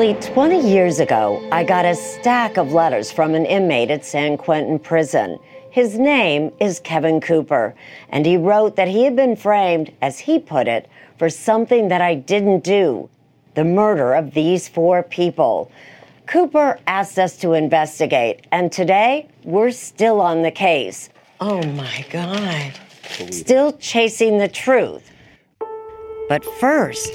Nearly 20 years ago, I got a stack of letters from an inmate at San Quentin Prison. His name is Kevin Cooper, and he wrote that he had been framed, as he put it, for something that I didn't do, the murder of these 4 people. Cooper asked us to investigate, and today we're still on the case. Oh my God. Still chasing the truth. But first,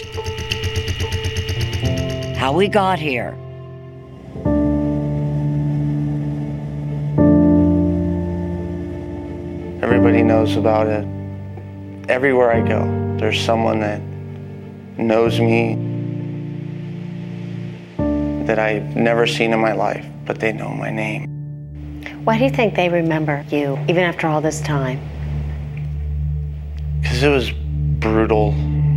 how we got here. Everybody knows about it. Everywhere I go, there's someone that knows me that I've never seen in my life, but they know my name. Why do you think they remember you, even after all this time? Because it was brutal.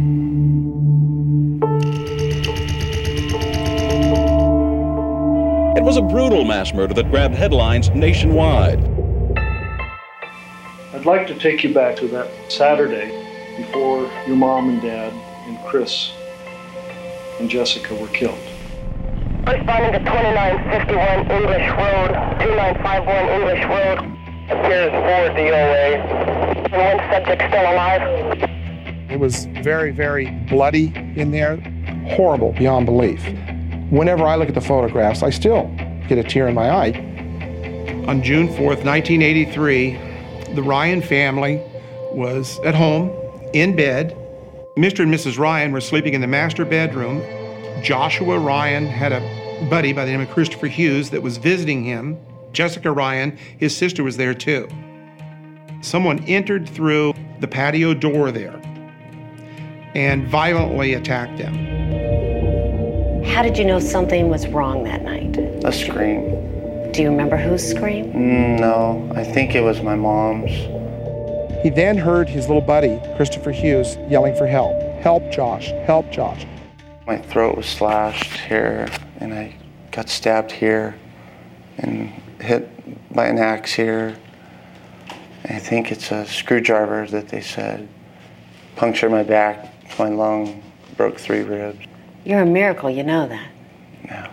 It was a brutal mass murder that grabbed headlines nationwide. I'd like to take you back to that Saturday before your mom and dad and Chris and Jessica were killed. Responding to 2951 English Road, 2951 English Road. Appears 4 DOA. And 1 subject still alive. It was very, very bloody in there. Horrible beyond belief. Whenever I look at the photographs, I still get a tear in my eye. On June 4th, 1983, the Ryan family was at home, in bed. Mr. and Mrs. Ryan were sleeping in the master bedroom. Joshua Ryan had a buddy by the name of Christopher Hughes that was visiting him. Jessica Ryan, his sister, was there too. Someone entered through the patio door there and violently attacked them. How did you know something was wrong that night? A scream. Do you remember whose scream? No, I think it was my mom's. He then heard his little buddy, Christopher Hughes, yelling for help. Help, Josh. Help, Josh. My throat was slashed here, and I got stabbed here and hit by an axe here. I think it's a screwdriver that they said punctured my back, my lung, broke 3 ribs. You're a miracle, you know that. No.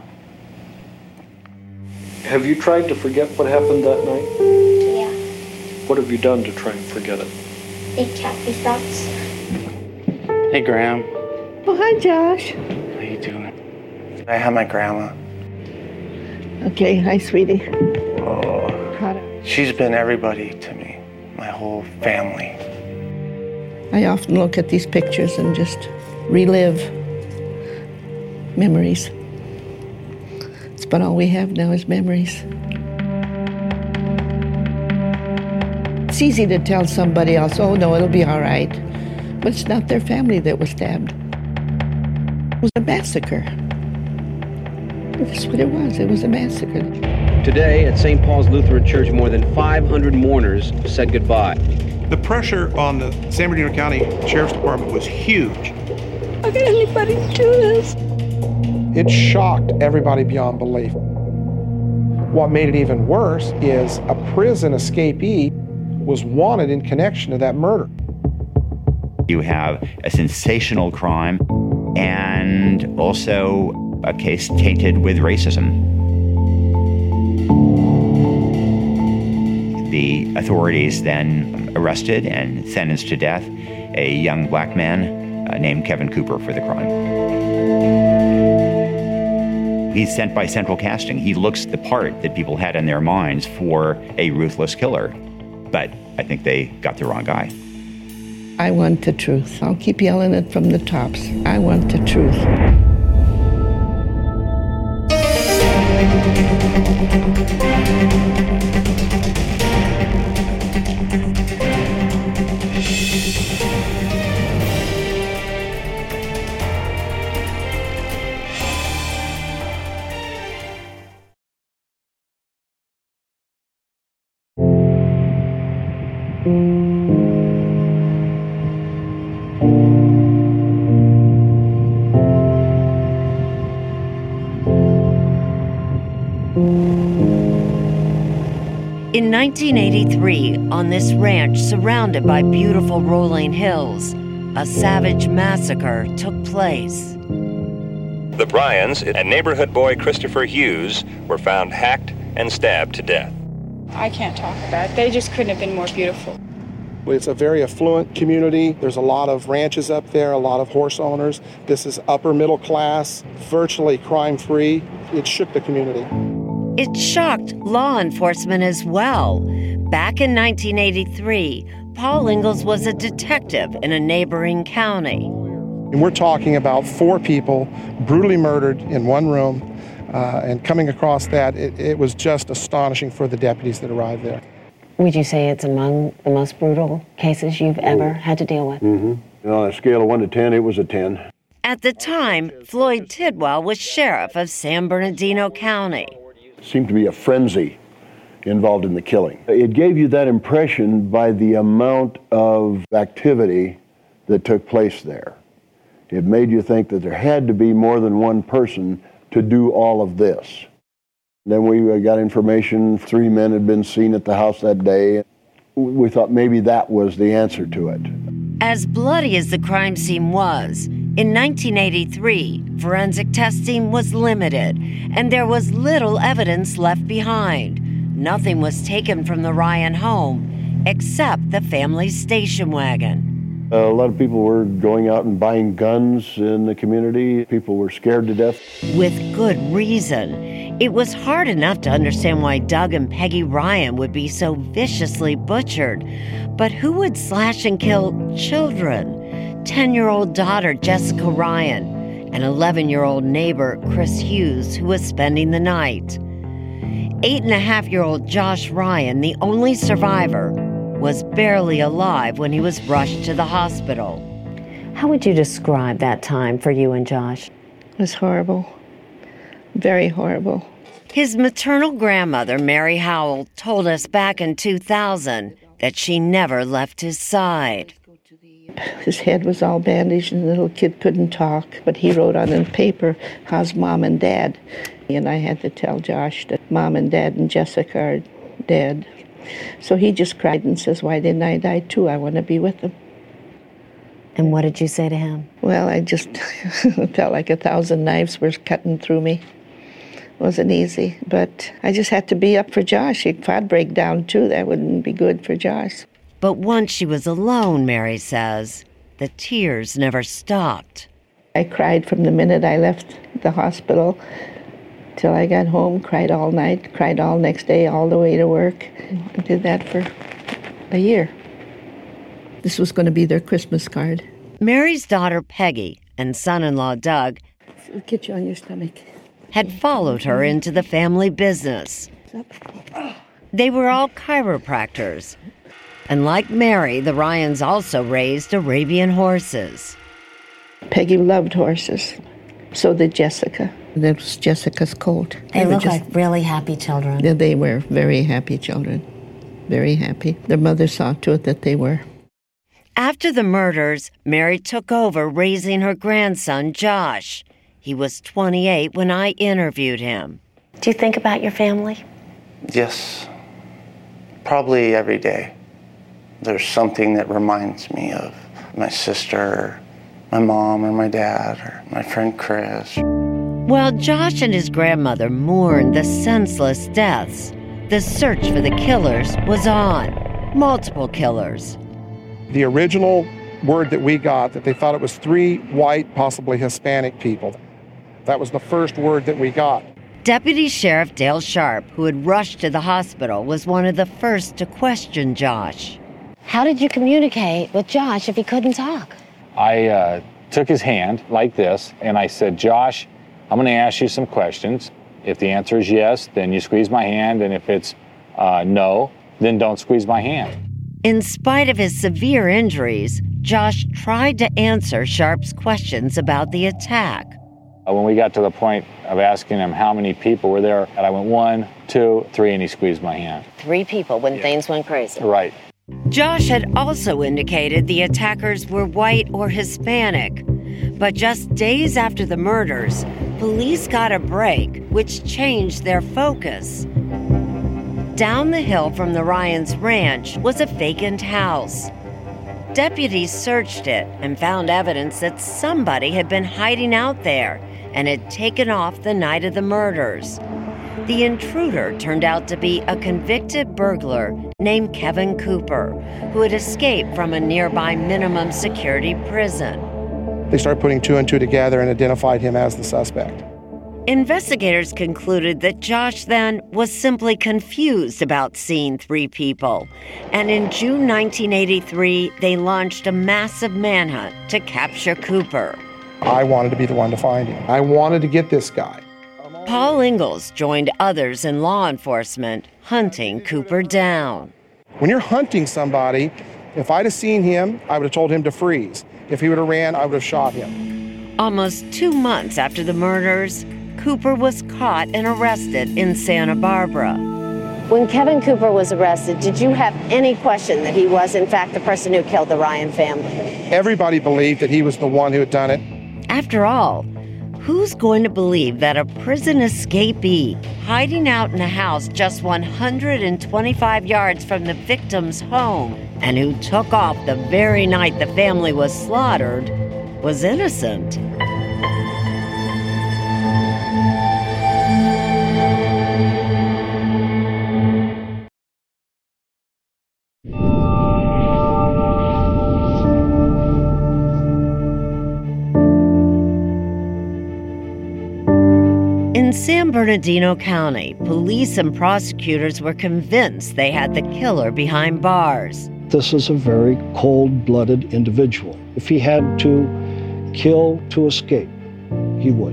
Have you tried to forget what happened that night? Yeah. What have you done to try and forget it? Eat happy thoughts. Hey, Graham. Oh, hi, Josh. How you doing? I have my grandma. Okay, hi, sweetie. Oh, she's been everybody to me, my whole family. I often look at these pictures and just relive memories. It's about all we have now is memories. It's easy to tell somebody else, oh no, it'll be all right. But it's not their family that was stabbed. It was a massacre. That's what it was. It was a massacre. Today at St. Paul's Lutheran Church, more than 500 mourners said goodbye. The pressure on the San Bernardino County Sheriff's Department was huge. How can anybody do this? It shocked everybody beyond belief. What made it even worse is a prison escapee was wanted in connection to that murder. You have a sensational crime and also a case tainted with racism. The authorities then arrested and sentenced to death a young black man named Kevin Cooper for the crime. He's sent by central casting. He looks the part that people had in their minds for a ruthless killer. But I think they got the wrong guy. I want the truth. I'll keep yelling it from the tops. I want the truth. In 1983, on this ranch surrounded by beautiful rolling hills, a savage massacre took place. The Bryans and neighborhood boy Christopher Hughes were found hacked and stabbed to death. I can't talk about it. They just couldn't have been more beautiful. It's a very affluent community. There's a lot of ranches up there, a lot of horse owners. This is upper middle class, virtually crime-free. It shook the community. It shocked law enforcement as well. Back in 1983, Paul Ingalls was a detective in a neighboring county. And we're talking about 4 people brutally murdered in one room, and coming across that, it was just astonishing for the deputies that arrived there. Would you say it's among the most brutal cases you've ever had to deal with? Mm-hmm. On a scale of 1 to 10, it was a 10. At the time, Floyd Tidwell was sheriff of San Bernardino County. It seemed to be a frenzy involved in the killing. It gave you that impression by the amount of activity that took place there. It made you think that there had to be more than one person to do all of this. Then we got information 3 men had been seen at the house that day. We thought maybe that was the answer to it. As bloody as the crime scene was, in 1983, forensic testing was limited, and there was little evidence left behind. Nothing was taken from the Ryan home except the family's station wagon. A lot of people were going out and buying guns in the community. People were scared to death. With good reason. It was hard enough to understand why Doug and Peggy Ryan would be so viciously butchered. But who would slash and kill children? 10-year-old daughter Jessica Ryan, and 11-year-old neighbor Chris Hughes, who was spending the night. 8.5-year-old Josh Ryan, the only survivor, was barely alive when he was rushed to the hospital. How would you describe that time for you and Josh? It was horrible. Very horrible. His maternal grandmother, Mary Howell, told us back in 2000 that she never left his side. His head was all bandaged and the little kid couldn't talk, but he wrote on the paper, "How's Mom and Dad?" And I had to tell Josh that Mom and Dad and Jessica are dead. So he just cried and says, "Why didn't I die too? I want to be with them." And what did you say to him? Well, I just felt like 1,000 knives were cutting through me. It wasn't easy, but I just had to be up for Josh. If I'd break down too, that wouldn't be good for Josh. But once she was alone, Mary says, the tears never stopped. I cried from the minute I left the hospital till I got home, cried all night, cried all next day, all the way to work. I did that for a year. This was going to be their Christmas card. Mary's daughter Peggy and son-in-law Doug It'll get you on your stomach. Had followed her into the family business. They were all chiropractors. And like Mary, the Ryans also raised Arabian horses. Peggy loved horses. So did Jessica. That was Jessica's colt. They look like really happy children. Yeah, they were very happy children. Very happy. Their mother saw to it that they were. After the murders, Mary took over raising her grandson, Josh. He was 28 when I interviewed him. Do you think about your family? Yes, probably every day. There's something that reminds me of my sister, my mom, or my dad, or my friend Chris. While Josh and his grandmother mourned the senseless deaths, the search for the killers was on. Multiple killers. The original word that we got, that they thought it was 3 white, possibly Hispanic people. That was the first word that we got. Deputy Sheriff Dale Sharp, who had rushed to the hospital, was one of the first to question Josh. How did you communicate with Josh if he couldn't talk? I took his hand like this, and I said, "Josh, I'm going to ask you some questions. If the answer is yes, then you squeeze my hand, and if it's no, then don't squeeze my hand." In spite of his severe injuries, Josh tried to answer Sharp's questions about the attack. When we got to the point of asking him how many people were there, and I went 1, 2, 3, and he squeezed my hand. 3 people when things went crazy. Right. Josh had also indicated the attackers were white or Hispanic. But just days after the murders, police got a break, which changed their focus. Down the hill from the Ryans' ranch was a vacant house. Deputies searched it and found evidence that somebody had been hiding out there and had taken off the night of the murders. The intruder turned out to be a convicted burglar named Kevin Cooper, who had escaped from a nearby minimum security prison. They started putting two and two together and identified him as the suspect. Investigators concluded that Josh then was simply confused about seeing three people. And in June 1983, they launched a massive manhunt to capture Cooper. I wanted to be the one to find him. I wanted to get this guy. Paul Ingalls joined others in law enforcement hunting Cooper down. When you're hunting somebody, if I'd have seen him, I would have told him to freeze. If he would have ran, I would have shot him. Almost 2 months after the murders, Cooper was caught and arrested in Santa Barbara. When Kevin Cooper was arrested, did you have any question that he was, in fact, the person who killed the Ryan family? Everybody believed that he was the one who had done it. After all, who's going to believe that a prison escapee hiding out in a house just 125 yards from the victim's home and who took off the very night the family was slaughtered was innocent? In San Bernardino County, police and prosecutors were convinced they had the killer behind bars. This is a very cold-blooded individual. If he had to kill to escape, he would.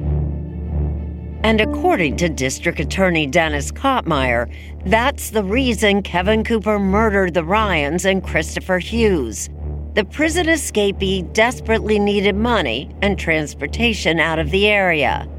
And according to District Attorney Dennis Kottmeyer, that's the reason Kevin Cooper murdered the Ryans and Christopher Hughes. The prison escapee desperately needed money and transportation out of the area.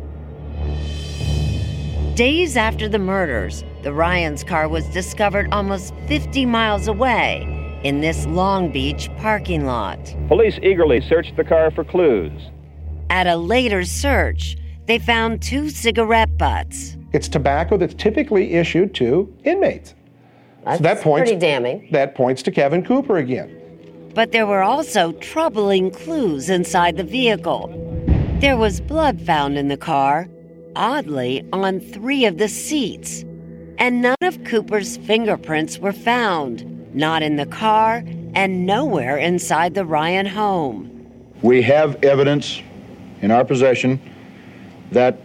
Days after the murders, the Ryans' car was discovered almost 50 miles away in this Long Beach parking lot. Police eagerly searched the car for clues. At a later search, they found 2 cigarette butts. It's tobacco that's typically issued to inmates. That's pretty damning. That points to Kevin Cooper again. But there were also troubling clues inside the vehicle. There was blood found in the car, oddly, on 3 of the seats. And none of Cooper's fingerprints were found, not in the car and nowhere inside the Ryan home. We have evidence in our possession that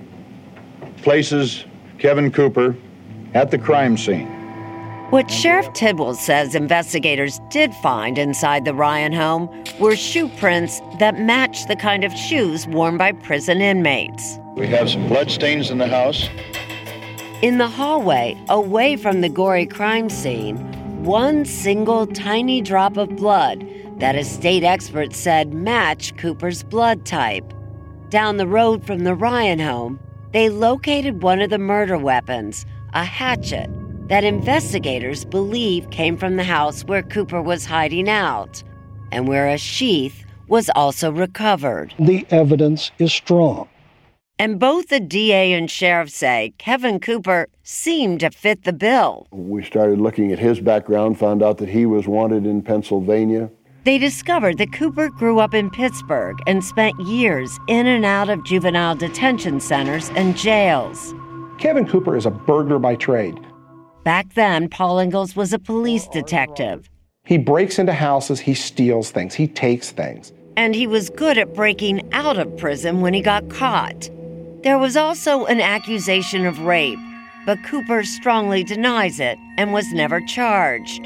places Kevin Cooper at the crime scene. What Sheriff Tidwell says investigators did find inside the Ryan home were shoe prints that matched the kind of shoes worn by prison inmates. We have some blood stains in the house. In the hallway, away from the gory crime scene, one single tiny drop of blood that a state expert said matched Cooper's blood type. Down the road from the Ryan home, they located one of the murder weapons, a hatchet, that investigators believe came from the house where Cooper was hiding out, and where a sheath was also recovered. The evidence is strong. And both the DA and sheriff say Kevin Cooper seemed to fit the bill. We started looking at his background, found out that he was wanted in Pennsylvania. They discovered that Cooper grew up in Pittsburgh and spent years in and out of juvenile detention centers and jails. Kevin Cooper is a burglar by trade. Back then, Paul Ingalls was a police detective. He breaks into houses, he steals things, he takes things. And he was good at breaking out of prison when he got caught. There was also an accusation of rape, but Cooper strongly denies it and was never charged.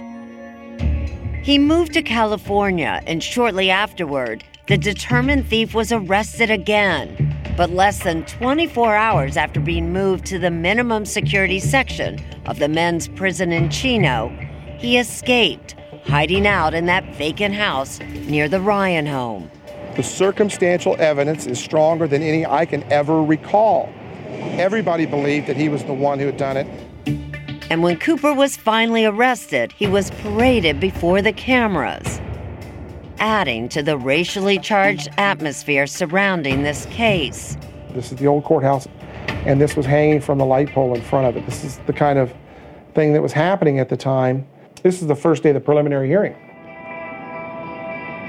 He moved to California, and shortly afterward, the determined thief was arrested again. But less than 24 hours after being moved to the minimum security section of the men's prison in Chino, he escaped, hiding out in that vacant house near the Ryan home. The circumstantial evidence is stronger than any I can ever recall. Everybody believed that he was the one who had done it. And when Cooper was finally arrested, he was paraded before the cameras, adding to the racially charged atmosphere surrounding this case. This is the old courthouse, and this was hanging from the light pole in front of it. This is the kind of thing that was happening at the time. This is the first day of the preliminary hearing.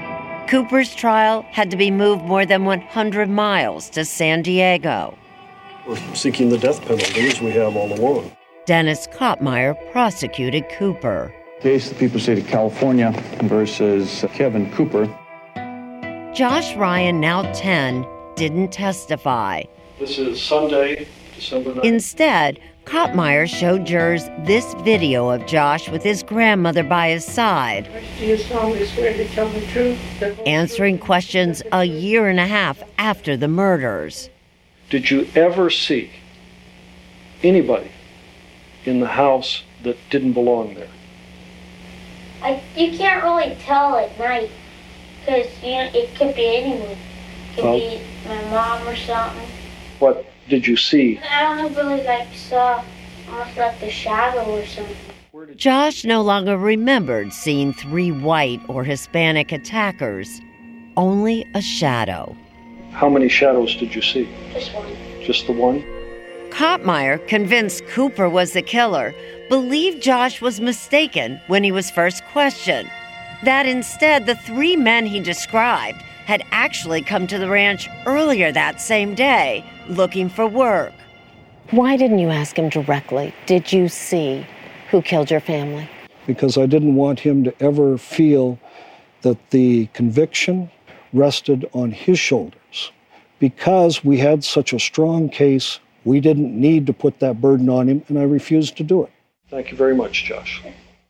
Cooper's trial had to be moved more than 100 miles to San Diego. We're seeking the death penalty, as we have all along. Dennis Kopmeyer prosecuted Cooper. Case, the People's State of California versus Kevin Cooper. Josh Ryan, now 10, didn't testify. This is Sunday, December 9th. Instead, Kopmeyer showed jurors this video of Josh with his grandmother by his side, Do you solemnly swear to tell the truth? answering questions a year and a half after the murders. Did you ever see anybody in the house that didn't belong there? You can't really tell at night, because it could be anyone. It could be my mom or something. What did you see? I don't really saw almost like the shadow or something. Josh no longer remembered seeing 3 white or Hispanic attackers, only a shadow. How many shadows did you see? Just one. Just the one? Kopmeyer, convinced Cooper was the killer, believed Josh was mistaken when he was first questioned. That instead, the 3 men he described had actually come to the ranch earlier that same day, looking for work. Why didn't you ask him directly? Did you see who killed your family? Because I didn't want him to ever feel that the conviction rested on his shoulders. Because we had such a strong case, we didn't need to put that burden on him, and I refused to do it. Thank you very much, Josh.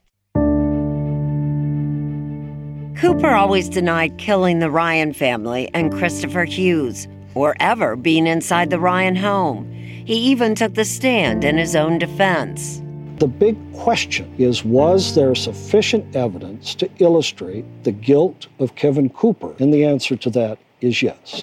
Cooper always denied killing the Ryan family and Christopher Hughes, or ever being inside the Ryan home. He even took the stand in his own defense. The big question is, was there sufficient evidence to illustrate the guilt of Kevin Cooper? And the answer to that is yes.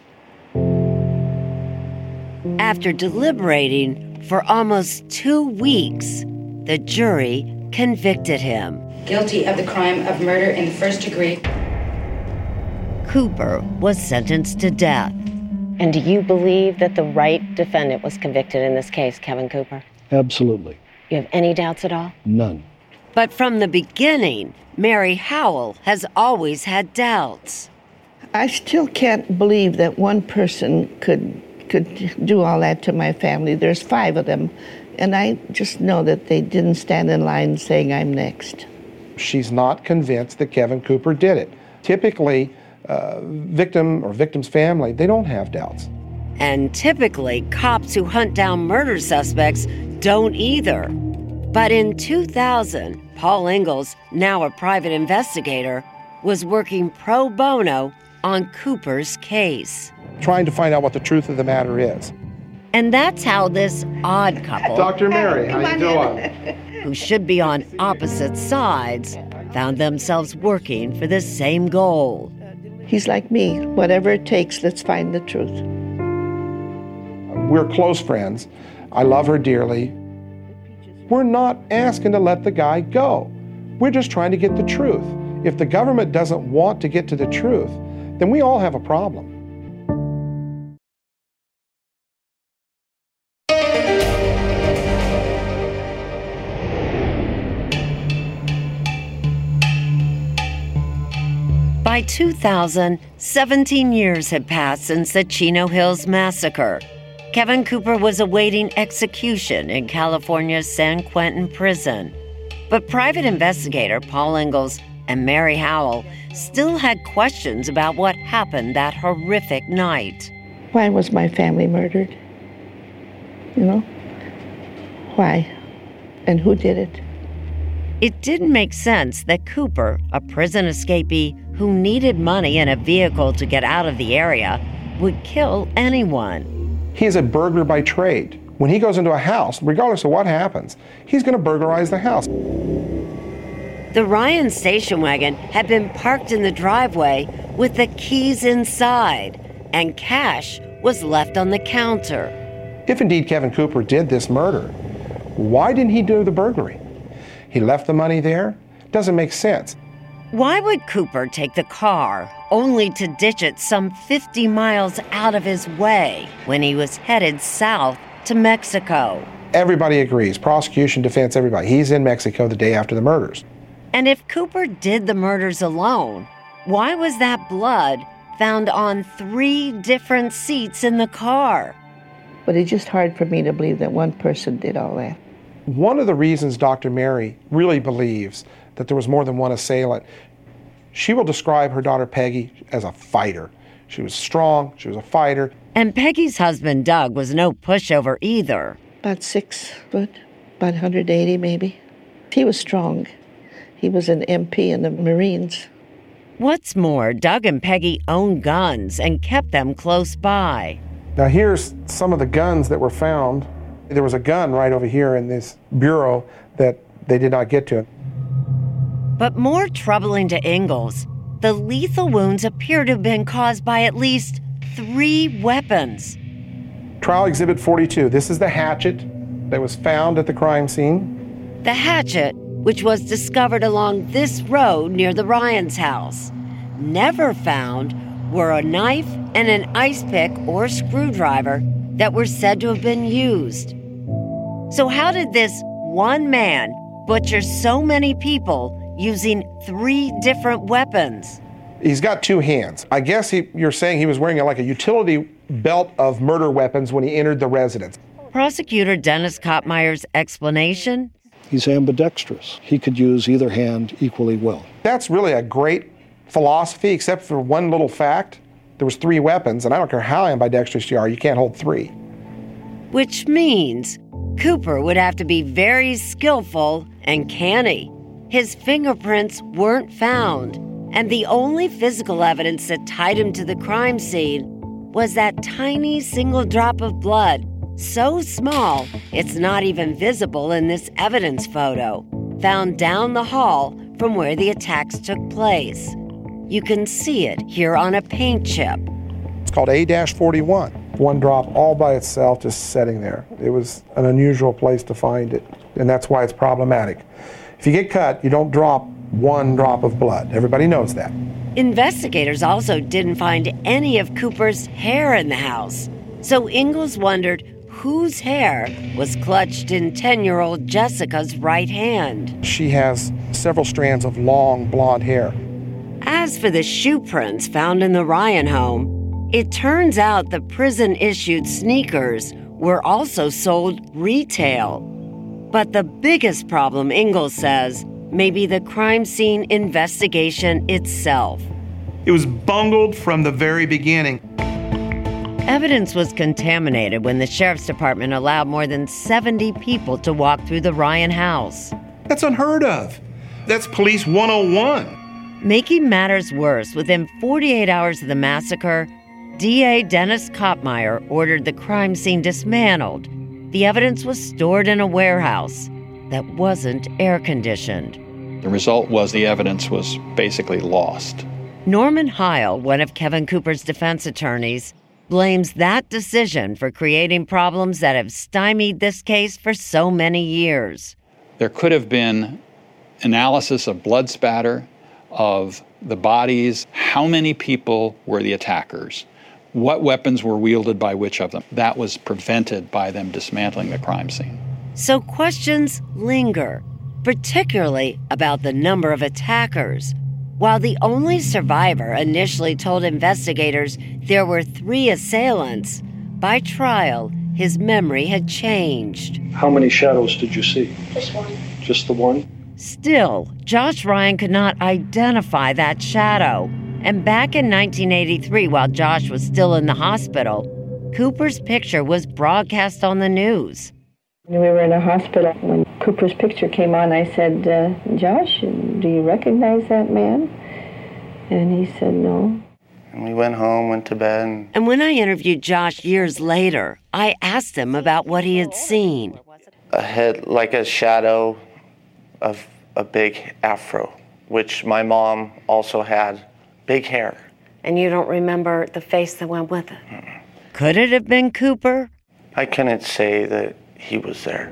After deliberating for almost 2 weeks, the jury convicted him. Guilty of the crime of murder in the first degree. Cooper was sentenced to death. And do you believe that the right defendant was convicted in this case, Kevin Cooper? Absolutely. You have any doubts at all? None. But from the beginning, Mary Howell has always had doubts. I still can't believe that one person could do all that to my family. There's 5 of them, and I just know that they didn't stand in line saying I'm next. She's not convinced that Kevin Cooper did it. Typically, victim or victim's family, they don't have doubts. And typically, cops who hunt down murder suspects don't either. But in 2000, Paul Ingalls, now a private investigator, was working pro bono on Cooper's case. Trying to find out what the truth of the matter is. And that's how this odd couple, Dr. Mary, how you doing? who should be on opposite sides, found themselves working for the same goal. He's like me. Whatever it takes, let's find the truth. We're close friends. I love her dearly. We're not asking to let the guy go. We're just trying to get the truth. If the government doesn't want to get to the truth, then we all have a problem. By 2000, 17 years had passed since the Chino Hills Massacre. Kevin Cooper was awaiting execution in California's San Quentin prison. But private investigator Paul Ingalls and Mary Howell still had questions about what happened that horrific night. Why was my family murdered? You know? Why? And who did it? It didn't make sense that Cooper, a prison escapee who needed money and a vehicle to get out of the area, would kill anyone. He's a burglar by trade. When he goes into a house, regardless of what happens, he's going to burglarize the house. The Ryan station wagon had been parked in the driveway with the keys inside, and cash was left on the counter. If indeed Kevin Cooper did this murder, why didn't he do the burglary? He left the money there? Doesn't make sense. Why would Cooper take the car only to ditch it some 50 miles out of his way when he was headed south to Mexico? Everybody agrees, prosecution, defense, everybody. He's in Mexico the day after the murders. And if Cooper did the murders alone, why was that blood found on 3 different seats in the car? But it's just hard for me to believe that one person did all that. One of the reasons Dr. Mary really believes that there was more than one assailant, she will describe her daughter Peggy as a fighter. She was strong, she was a fighter. And Peggy's husband, Doug, was no pushover either. About 6 foot, about 180 maybe. He was strong. He was an MP in the Marines. What's more, Doug and Peggy owned guns and kept them close by. Now here's some of the guns that were found. There was a gun right over here in this bureau that they did not get to. But more troubling to Ingalls, the lethal wounds appear to have been caused by at least 3 weapons. Trial Exhibit 42. This is the hatchet that was found at the crime scene. The hatchet, which was discovered along this road near the Ryans' house. Never found were a knife and an ice pick or screwdriver that were said to have been used. So how did this one man butcher so many people using 3 different weapons? He's got 2 hands. I guess you're saying he was wearing like a utility belt of murder weapons when he entered the residence. Prosecutor Dennis Kottmeyer's explanation? He's ambidextrous. He could use either hand equally well. That's really a great philosophy, except for one little fact. There was 3 weapons, and I don't care how ambidextrous you are, you can't hold 3. Which means Cooper would have to be very skillful and canny. His fingerprints weren't found, and the only physical evidence that tied him to the crime scene was that tiny single drop of blood, so small it's not even visible in this evidence photo, found down the hall from where the attacks took place. You can see it here on a paint chip. It's called A-41. One drop all by itself just sitting there. It was an unusual place to find it, and that's why it's problematic. If you get cut, you don't drop 1 drop of blood. Everybody knows that. Investigators also didn't find any of Cooper's hair in the house, so Ingalls wondered whose hair was clutched in 10-year-old Jessica's right hand. She has several strands of long blonde hair. As for the shoe prints found in the Ryan home, it turns out the prison-issued sneakers were also sold retail. But the biggest problem, Ingalls says, may be the crime scene investigation itself. It was bungled from the very beginning. Evidence was contaminated when the sheriff's department allowed more than 70 people to walk through the Ryan house. That's unheard of. That's Police 101. Making matters worse, within 48 hours of the massacre, DA Dennis Kottmeyer ordered the crime scene dismantled. The evidence was stored in a warehouse that wasn't air-conditioned. The result was the evidence was basically lost. Norman Heil, one of Kevin Cooper's defense attorneys, blames that decision for creating problems that have stymied this case for so many years. There could have been analysis of blood spatter, of the bodies, how many people were the attackers, what weapons were wielded by which of them. That was prevented by them dismantling the crime scene. So questions linger, particularly about the number of attackers. While the only survivor initially told investigators there were 3 assailants, by trial, his memory had changed. How many shadows did you see? Just 1. Just the 1? Still, Josh Ryan could not identify that shadow. And back in 1983, while Josh was still in the hospital, Cooper's picture was broadcast on the news. We were in a hospital. When Cooper's picture came on, I said, Josh, do you recognize that man? And he said, no. And we went home, went to bed. And when I interviewed Josh years later, I asked him about what he had seen. A head, like a shadow of a big afro, which my mom also had. Big hair. And you don't remember the face that went with it? Mm-mm. Could it have been Cooper? I couldn't say that he was there.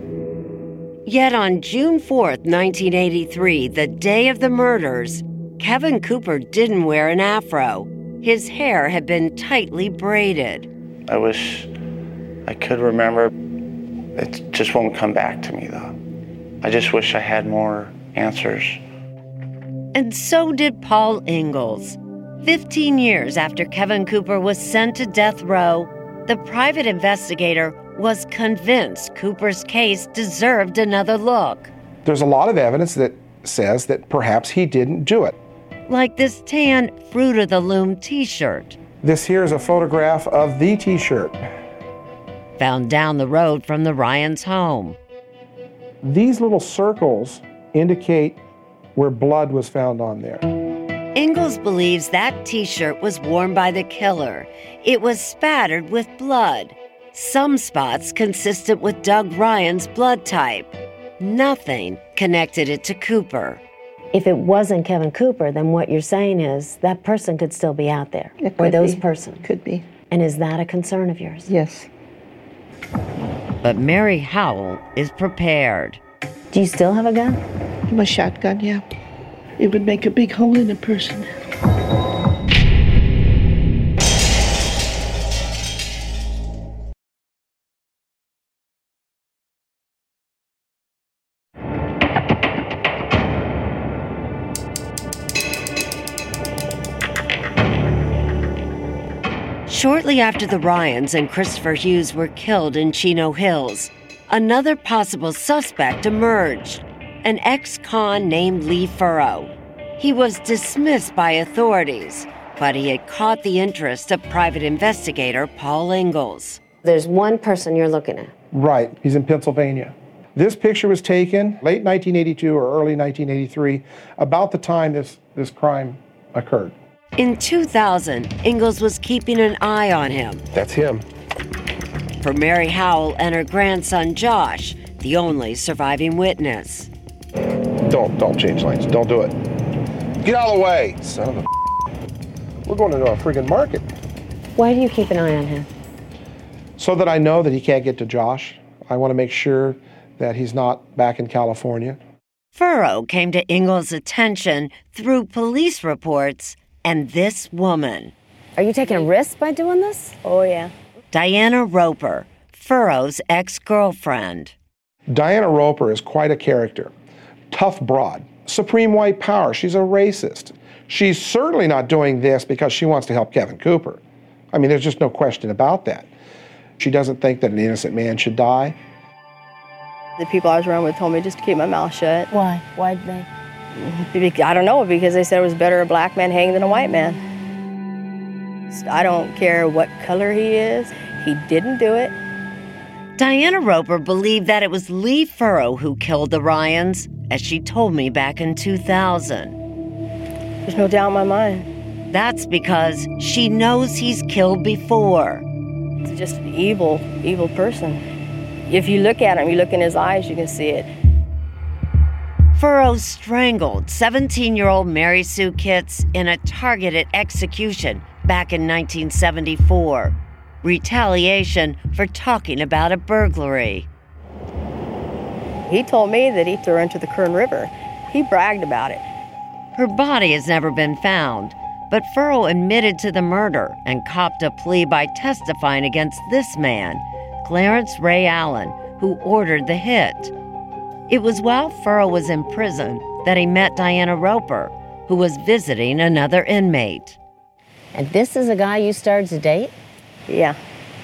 Yet on June 4th, 1983, the day of the murders, Kevin Cooper didn't wear an afro. His hair had been tightly braided. I wish I could remember. It just won't come back to me, though. I just wish I had more answers. And so did Paul Ingalls. 15 years after Kevin Cooper was sent to death row, the private investigator was convinced Cooper's case deserved another look. There's a lot of evidence that says that perhaps he didn't do it. Like this tan Fruit of the Loom t-shirt. This here is a photograph of the t-shirt. Found down the road from the Ryans' home. These little circles indicate where blood was found on there. Ingalls believes that t-shirt was worn by the killer. It was spattered with blood. Some spots consistent with Doug Ryan's blood type. Nothing connected it to Cooper. If it wasn't Kevin Cooper, then what you're saying is that person could still be out there. Or those persons. Could be. And is that a concern of yours? Yes. But Mary Howell is prepared. Do you still have a gun? I have a shotgun, yeah. It would make a big hole in a person. Shortly after the Ryans and Christopher Hughes were killed in Chino Hills, another possible suspect emerged, an ex-con named Lee Furrow. He was dismissed by authorities, but he had caught the interest of private investigator Paul Ingalls. There's one person you're looking at. Right, he's in Pennsylvania. This picture was taken late 1982 or early 1983, about the time this crime occurred. In 2000, Ingalls was keeping an eye on him. That's him. For Mary Howell and her grandson Josh, the only surviving witness. Don't change lanes. Don't do it. Get out of the way, son of a. We're going into a friggin' market. Why do you keep an eye on him? So that I know that he can't get to Josh. I want to make sure that he's not back in California. Furrow came to Ingalls' attention through police reports and this woman. Are you taking a risk by doing this? Oh, yeah. Diana Roper, Furrow's ex-girlfriend. Diana Roper is quite a character. Tough broad, supreme white power. She's a racist. She's certainly not doing this because she wants to help Kevin Cooper. I mean, there's just no question about that. She doesn't think that an innocent man should die. The people I was around with told me just to keep my mouth shut. Why? Why'd they? I don't know, because they said it was better a black man hanged than a white man. I don't care what color he is. He didn't do it. Diana Roper believed that it was Lee Furrow who killed the Ryans, as she told me back in 2000. There's no doubt in my mind. That's because she knows he's killed before. He's just an evil, evil person. If you look at him, you look in his eyes, you can see it. Furrow strangled 17-year-old Mary Sue Kitts in a targeted execution back in 1974. Retaliation for talking about a burglary. He told me that he threw her into the Kern River. He bragged about it. Her body has never been found, but Furrow admitted to the murder and copped a plea by testifying against this man, Clarence Ray Allen, who ordered the hit. It was while Furrow was in prison that he met Diana Roper, who was visiting another inmate. And this is a guy you started to date? Yeah.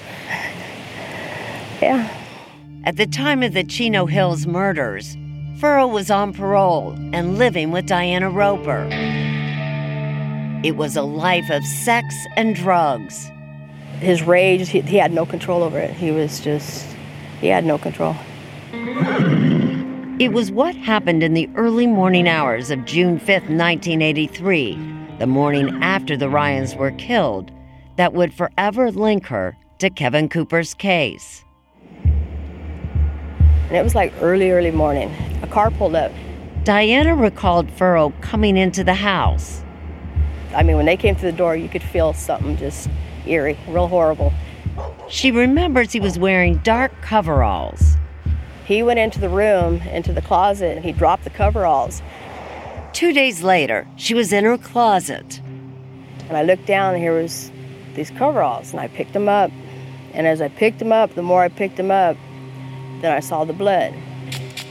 Yeah. At the time of the Chino Hills murders, Furrow was on parole and living with Diana Roper. It was a life of sex and drugs. His rage, he had no control over it. He had no control. It was what happened in the early morning hours of June 5th, 1983, the morning after the Ryans were killed, that would forever link her to Kevin Cooper's case. And it was like early morning. A car pulled up. Diana recalled Furrow coming into the house. I mean, when they came through the door, you could feel something just eerie, real horrible. She remembers he was wearing dark coveralls. He went into the room, into the closet, and he dropped the coveralls. 2 days later, she was in her closet. And I looked down, and here was these coveralls, and I picked them up. And as I picked them up, the more I picked them up, then I saw the blood.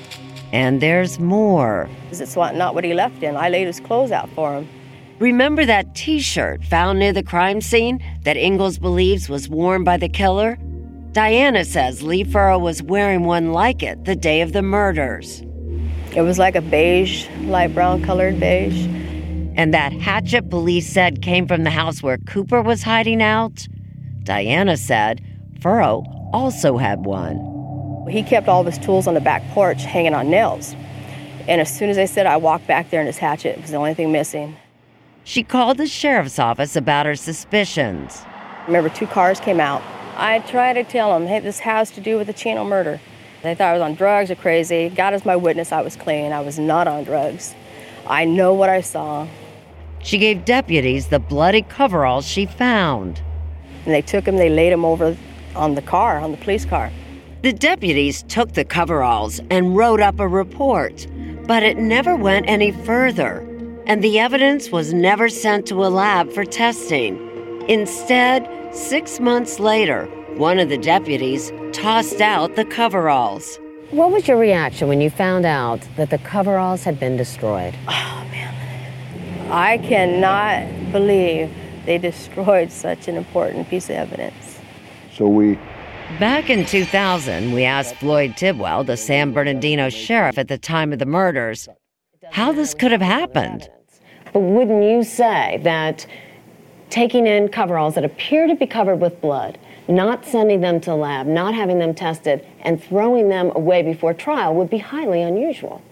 And there's more. It's not what he left in. I laid his clothes out for him. Remember that T-shirt found near the crime scene that Ingalls believes was worn by the killer? Diana says Lee Furrow was wearing one like it the day of the murders. It was like a beige, light brown colored beige. And that hatchet police said came from the house where Cooper was hiding out? Diana said Furrow also had one. He kept all of his tools on the back porch hanging on nails. And as soon as I said, I walked back there and his hatchet was the only thing missing. She called the sheriff's office about her suspicions. Remember, 2 cars came out. I tried to tell them, hey, this has to do with the Chino murder. They thought I was on drugs or crazy. God is my witness, I was clean. I was not on drugs. I know what I saw. She gave deputies the bloody coveralls she found. And they took him, they laid him over on the car, on the police car. The deputies took the coveralls and wrote up a report, but it never went any further. And the evidence was never sent to a lab for testing. Instead, 6 months later, one of the deputies tossed out the coveralls. What was your reaction when you found out that the coveralls had been destroyed? Oh, man. I cannot believe they destroyed such an important piece of evidence. Back in 2000, we asked Floyd Tidwell, the San Bernardino sheriff at the time of the murders, how this could have happened. But wouldn't you say that taking in coveralls that appear to be covered with blood, not sending them to the lab, not having them tested, and throwing them away before trial would be highly unusual?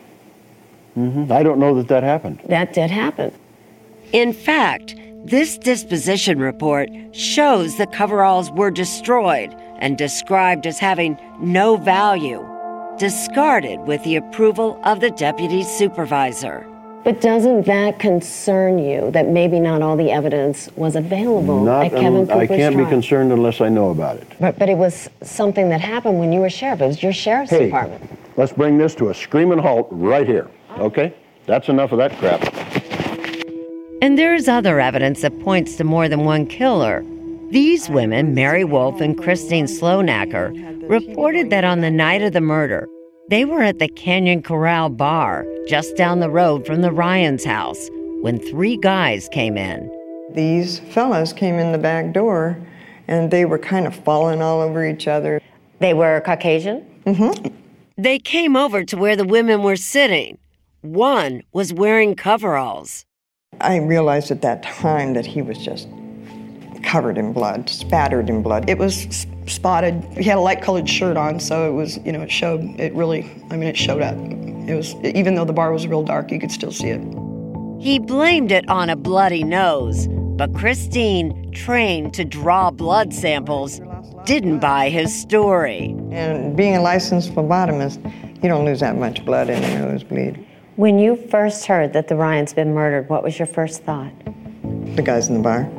I don't know that happened. That did happen. In fact, this disposition report shows the coveralls were destroyed and described as having no value, discarded with the approval of the deputy supervisor. But doesn't that concern you that maybe not all the evidence was available at Kevin Cooper's I can't trial? be concerned unless I know about it. But it was something that happened when you were sheriff. It was your sheriff's department. Let's bring this to a screaming halt right here, okay? That's enough of that crap. And there's other evidence that points to more than one killer. These women, Mary Wolfe and Christine Slonacker, reported that on the night of the murder, they were at the Canyon Corral bar just down the road from the Ryans' house when 3 guys came in. These fellas came in the back door and they were kind of falling all over each other. They were Caucasian? Mm-hmm. They came over to where the women were sitting. One was wearing coveralls. I realized at that time that he was just covered in blood, spattered in blood. It was spotted. He had a light-colored shirt on, so it was, it showed. It really, it showed up. It was, even though the bar was real dark, you could still see it. He blamed it on a bloody nose, but Christine, trained to draw blood samples, didn't buy his story. And being a licensed phlebotomist, you don't lose that much blood in a nosebleed. When you first heard that the Ryans been murdered, what was your first thought? The guys in the bar.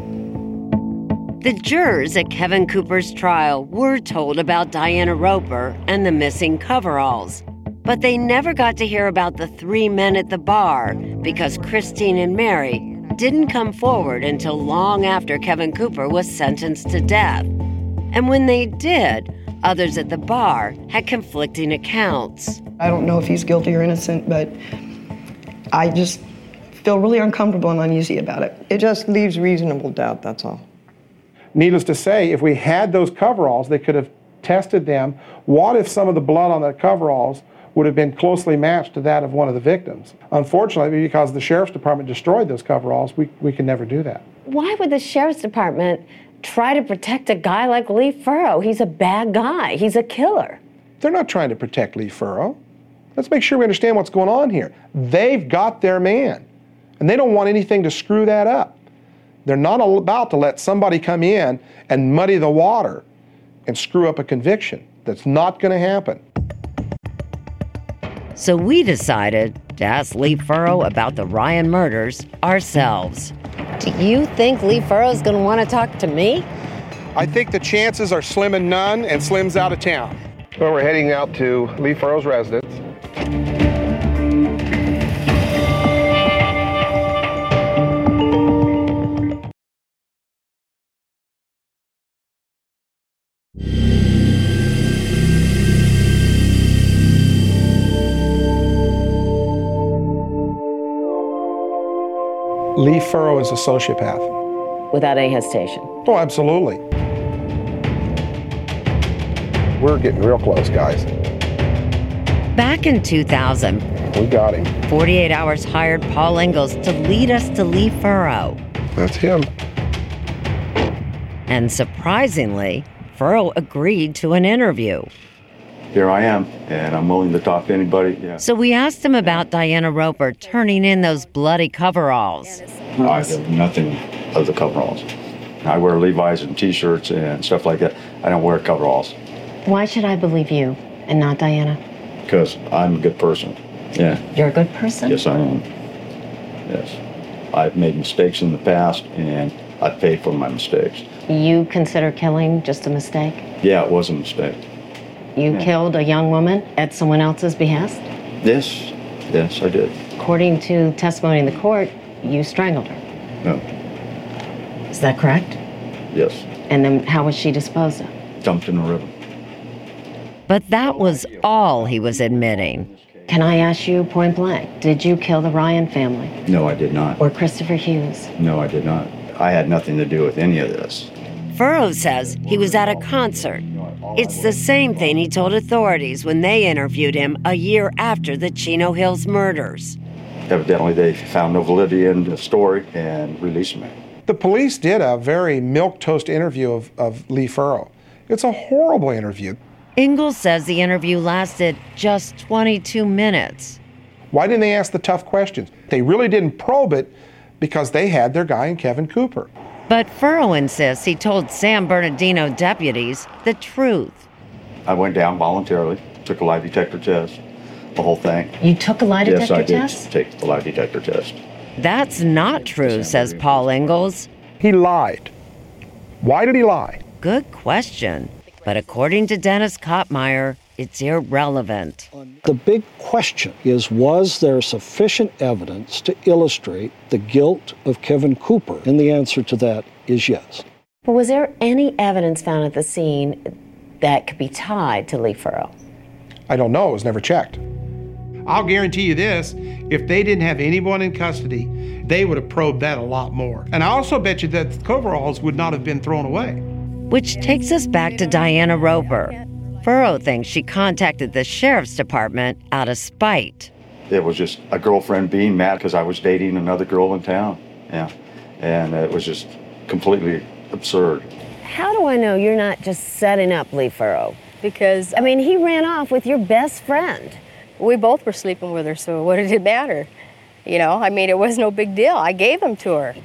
The jurors at Kevin Cooper's trial were told about Diana Roper and the missing coveralls, but they never got to hear about the 3 men at the bar because Christine and Mary didn't come forward until long after Kevin Cooper was sentenced to death. And when they did, others at the bar had conflicting accounts. I don't know if he's guilty or innocent, but I just feel really uncomfortable and uneasy about it. It just leaves reasonable doubt, that's all. Needless to say, if we had those coveralls, they could have tested them. What if some of the blood on the coveralls would have been closely matched to that of one of the victims? Unfortunately, because the sheriff's department destroyed those coveralls, we can never do that. Why would the sheriff's department try to protect a guy like Lee Furrow? He's a bad guy. He's a killer. They're not trying to protect Lee Furrow. Let's make sure we understand what's going on here. They've got their man, and they don't want anything to screw that up. They're not about to let somebody come in and muddy the water and screw up a conviction. That's not going to happen. So we decided to ask Lee Furrow about the Ryan murders ourselves. Do you think Lee Furrow's going to want to talk to me? I think the chances are slim and none, and Slim's out of town. Well, we're heading out to Lee Furrow's residence. Lee Furrow is a sociopath. Without any hesitation. Oh, absolutely. We're getting real close, guys. Back in 2000, we got him. 48 Hours hired Paul Ingalls to lead us to Lee Furrow. That's him. And surprisingly, Furrow agreed to an interview. Here I am, and I'm willing to talk to anybody. Yeah. So we asked him about Diana Roper turning in those bloody coveralls. I have nothing of the coveralls. I wear Levi's and T-shirts and stuff like that. I don't wear coveralls. Why should I believe you and not Diana? Because I'm a good person. Yeah. You're a good person? Yes, I am. Yes. I've made mistakes in the past, and I've paid for my mistakes. You consider killing just a mistake? Yeah, it was a mistake. You killed a young woman at someone else's behest? Yes. Yes, I did. According to testimony in the court, you strangled her. No. Is that correct? Yes. And then how was she disposed of? Dumped in a river. But that was all he was admitting. Can I ask you point blank, did you kill the Ryan family? No, I did not. Or Christopher Hughes? No, I did not. I had nothing to do with any of this. Furrow says he was at a concert. It's the same thing he told authorities when they interviewed him a year after the Chino Hills murders. Evidently, they found no validity in the story and released me. The police did a very milquetoast interview of Lee Furrow. It's a horrible interview. Ingalls says the interview lasted just 22 minutes. Why didn't they ask the tough questions? They really didn't probe it because they had their guy in Kevin Cooper. But Furrow insists he told San Bernardino deputies the truth. I went down voluntarily, took a lie detector test, the whole thing. You took a lie detector test? Yes, I did take the lie detector test. That's not true, says Paul Ingalls. He lied. Why did he lie? Good question. But according to Dennis Kottmeyer, it's irrelevant. The big question is, was there sufficient evidence to illustrate the guilt of Kevin Cooper? And the answer to that is yes. But was there any evidence found at the scene that could be tied to Lee Furrow? I don't know. It was never checked. I'll guarantee you this, if they didn't have anyone in custody, they would have probed that a lot more. And I also bet you that the coveralls would not have been thrown away. Which takes us back to Diana Roper. Furrow thinks she contacted the sheriff's department out of spite. It was just a girlfriend being mad because I was dating another girl in town. Yeah. And it was just completely absurd. How do I know you're not just setting up Lee Furrow? Because, I mean, he ran off with your best friend. We both were sleeping with her, so what did it matter? You know, I mean, it was no big deal. I gave him to her.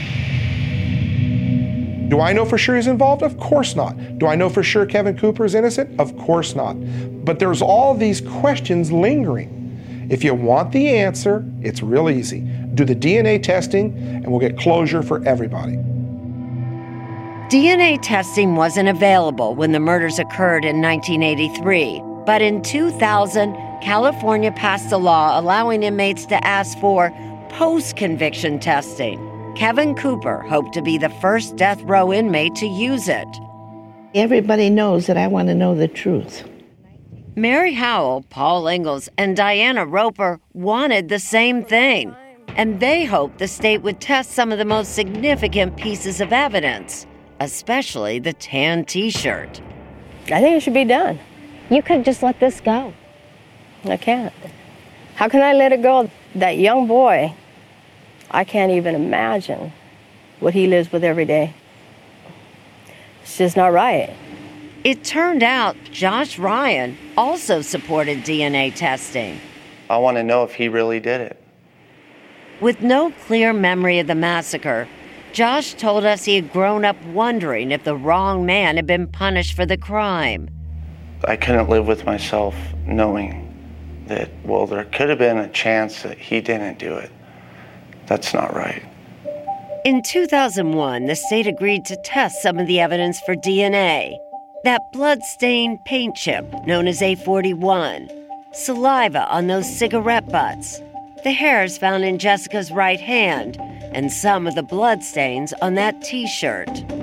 Do I know for sure he's involved? Of course not. Do I know for sure Kevin Cooper is innocent? Of course not. But there's all these questions lingering. If you want the answer, it's real easy. Do the DNA testing and we'll get closure for everybody. DNA testing wasn't available when the murders occurred in 1983. But in 2000, California passed a law allowing inmates to ask for post-conviction testing. Kevin Cooper hoped to be the first death row inmate to use it. Everybody knows that I want to know the truth. Mary Howell, Paul Ingalls, and Diana Roper wanted the same thing, and they hoped the state would test some of the most significant pieces of evidence, especially the tan T-shirt. I think it should be done. You could just let this go. I can't. How can I let it go? That young boy, I can't even imagine what he lives with every day. It's just not right. It turned out Josh Ryan also supported DNA testing. I want to know if he really did it. With no clear memory of the massacre, Josh told us he had grown up wondering if the wrong man had been punished for the crime. I couldn't live with myself knowing that, well, there could have been a chance that he didn't do it. That's not right. In 2001, the state agreed to test some of the evidence for DNA. That blood-stained paint chip known as A41, saliva on those cigarette butts, the hairs found in Jessica's right hand, and some of the bloodstains on that T-shirt.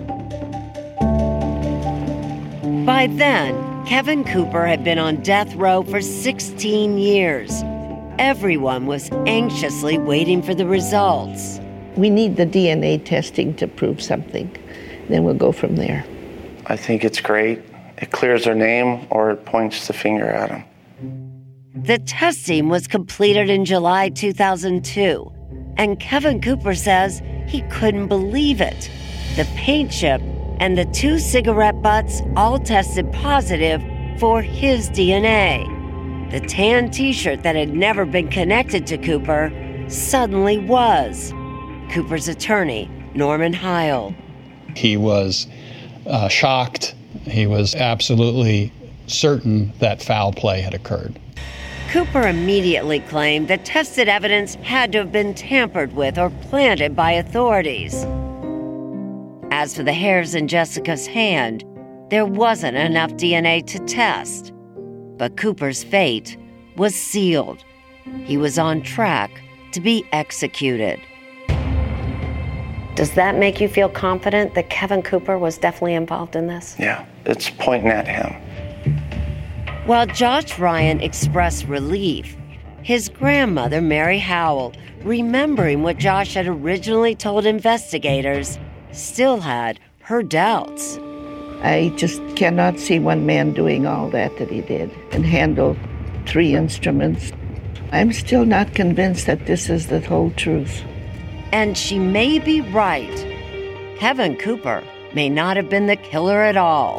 By then, Kevin Cooper had been on death row for 16 years. Everyone was anxiously waiting for the results. We need the DNA testing to prove something. Then we'll go from there. I think it's great. It clears their name or it points the finger at them. The testing was completed in July 2002, and Kevin Cooper says he couldn't believe it. The paint chip and the 2 cigarette butts all tested positive for his DNA. The tan t-shirt that had never been connected to Cooper suddenly was. Cooper's attorney, Norman Heil. He was shocked. He was absolutely certain that foul play had occurred. Cooper immediately claimed that tested evidence had to have been tampered with or planted by authorities. As for the hairs in Jessica's hand, there wasn't enough DNA to test. But Cooper's fate was sealed. He was on track to be executed. Does that make you feel confident that Kevin Cooper was definitely involved in this? Yeah, it's pointing at him. While Josh Ryan expressed relief, his grandmother, Mary Howell, remembering what Josh had originally told investigators, still had her doubts. I just cannot see one man doing all that he did and handle 3 instruments. I'm still not convinced that this is the whole truth. And she may be right. Kevin Cooper may not have been the killer at all.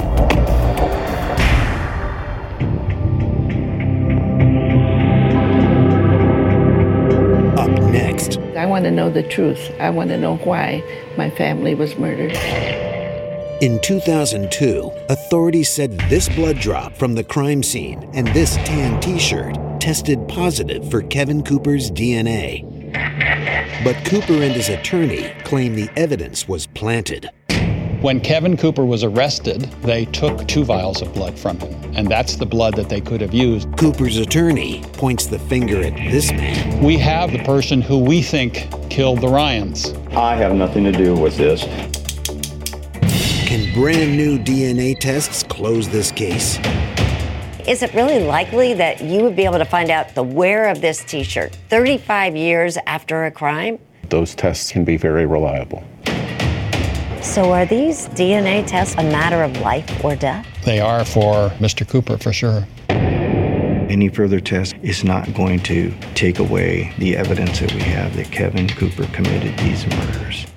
Up next. I want to know the truth. I want to know why my family was murdered. In 2002, authorities said this blood drop from the crime scene and this tan t-shirt tested positive for Kevin Cooper's DNA. But Cooper and his attorney claim the evidence was planted. When Kevin Cooper was arrested, they took 2 vials of blood from him, and that's the blood that they could have used. Cooper's attorney points the finger at this man. We have the person who we think killed the Ryans. I have nothing to do with this. Can brand new DNA tests close this case? Is it really likely that you would be able to find out the wearer of this t-shirt 35 years after a crime? Those tests can be very reliable. So are these DNA tests a matter of life or death? They are for Mr. Cooper, for sure. Any further test is not going to take away the evidence that we have that Kevin Cooper committed these murders.